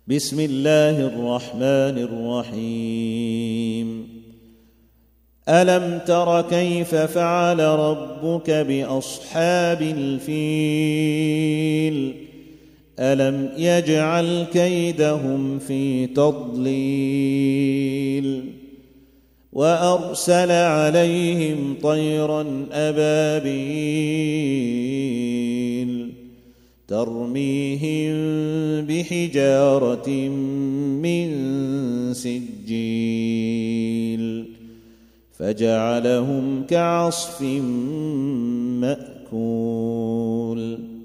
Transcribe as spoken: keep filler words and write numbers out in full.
بسم الله الرحمن الرحيم ألم تر كيف فعل ربك بأصحاب الفيل ألم يجعل كيدهم في تضليل وأرسل عليهم طيرا أبابيل ترميهم بحجارة من سجيل فجعلهم كعصف مأكول